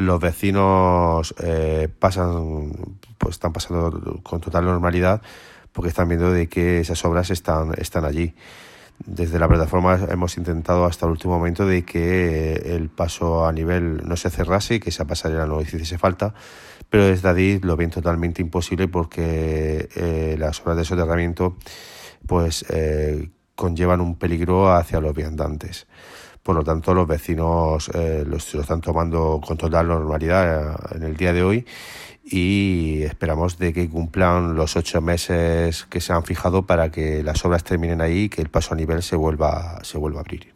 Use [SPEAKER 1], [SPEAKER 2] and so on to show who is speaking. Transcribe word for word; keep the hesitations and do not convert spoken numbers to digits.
[SPEAKER 1] los vecinos eh, pasan, pues están pasando con total normalidad porque están viendo de que esas obras están, están allí. Desde la plataforma hemos intentado hasta el último momento de que el paso a nivel no se cerrase y que esa pasarela no hiciese falta, pero desde allí lo ven totalmente imposible porque eh, las obras de soterramiento pues eh, conllevan un peligro hacia los viandantes. Por lo tanto, los vecinos eh, los, lo están tomando con total normalidad eh, en el día de hoy y esperamos de que cumplan los ocho meses que se han fijado para que las obras terminen ahí y que el paso a nivel se vuelva, se vuelva a abrir.